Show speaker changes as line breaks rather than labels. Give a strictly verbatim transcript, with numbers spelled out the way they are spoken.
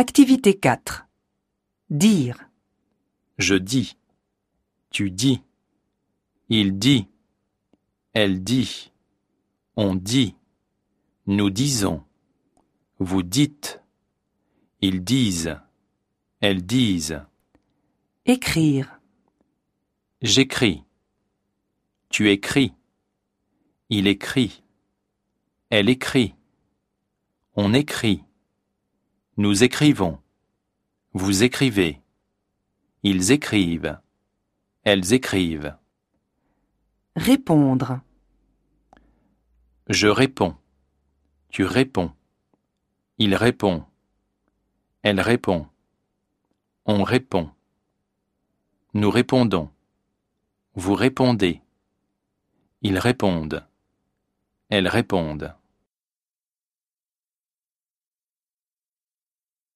Activité quatre. Dire.
Je dis. Tu dis. Il dit. Elle dit. On dit. Nous disons. Vous dites. Ils disent. Elles disent.
Écrire.
J'écris. Tu écris. Il écrit. Elle écrit. On écrit. Nous écrivons. Vous écrivez. Ils écrivent. Elles écrivent.
Répondre.
Je réponds. Tu réponds. Il répond. Elle répond. On répond. Nous répondons. Vous répondez. Ils répondent. Elles répondent.